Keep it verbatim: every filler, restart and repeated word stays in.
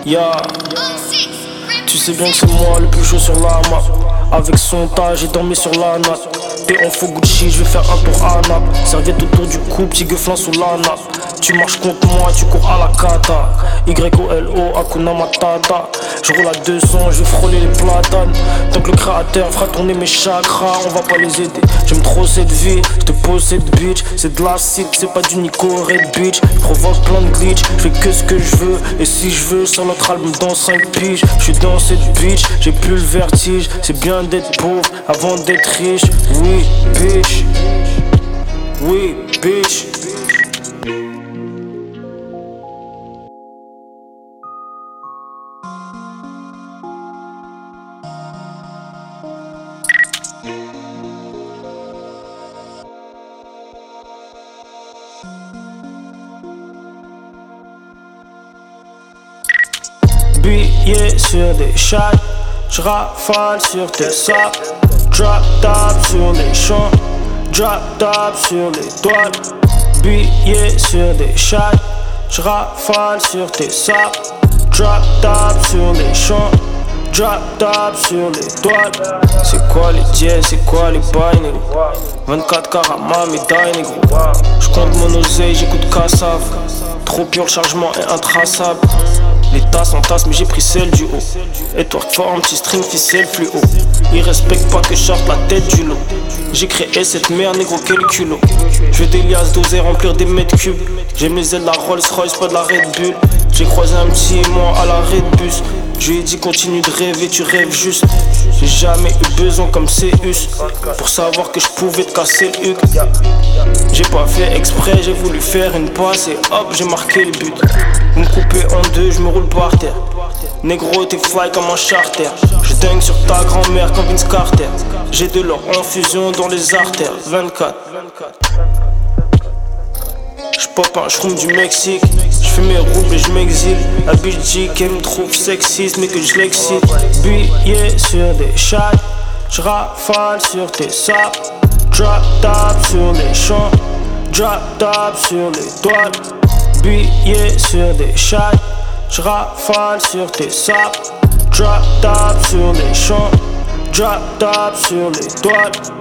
Ya, tu sais bien que c'est moi le plus chaud sur la map. Avec son tas, j'ai dormi sur la natte. T'es en faux Gucci, je vais faire un tour à Naples. Serviette autour du cou, petit gueuflin sous la nappe. Tu marches contre moi, tu cours à la kata. Y O L O, Hakuna Matata. Je roule à deux cents, je vais frôler les platanes. Tant que le créateur fera tourner mes chakras, on va pas les aider. J'aime trop cette vie, je te pose cette bitch. C'est de l'acide, c'est pas du Nico Red Beach. Je provoque plein de glitch, je fais que ce que je veux. Et si je veux, sur notre album dans cinq piges. Je suis dans cette bitch, j'ai plus le vertige. C'est bien d'être pauvre avant d'être riche. Oui, bitch. Oui, bitch. Billets sur des chattes, j'rafale sur tes sacs. Drop top sur les champs, drop top sur les toiles. Billets sur des chattes, j'rafale sur tes sacs. Drop top sur les champs, drop top sur les toiles. C'est quoi les dièses, c'est quoi les bails, négro? vingt-quatre carats, ma médaille, négro. J'compte mon oseille, j'écoute Kassav. Trop pur, le chargement est intraçable. Les tasses en tasse, mais j'ai pris celle du haut. Et toi, forme, petit string, ficelle, plus haut. Ils respectent pas que je sorte la tête du lot. J'ai créé cette merde, négro, quel culot. Je veux des liasses d'oser remplir des mètres cubes. J'aime les ailes de la Rolls Royce, pas de la Red Bull. J'ai croisé un petit aimant à l'arrêt de bus. Je lui ai dit continue de rêver, tu rêves juste. J'ai jamais eu besoin comme Céus pour savoir que je pouvais te casser le huc. J'ai pas fait exprès, j'ai voulu faire une passe et hop, j'ai marqué le but. Vous me coupez en deux, je me roule par terre. Négro, t'es fly comme un charter. Je dingue sur ta grand-mère comme Vince Carter. J'ai de l'or en fusion dans les artères. vingt-quatre. J'pop un shroom du Mexique. J'fais mes roubles et j'm'exile. La bitch dit qu'elle me trouve sexiste mais que j'l'excite. Billets sur des chattes, j'rafale sur tes sacs. Drop top sur les champs, drop top sur les toiles. Billets sur des chattes, j'rafale sur tes sacs. Drop top sur les champs, drop top sur les toiles.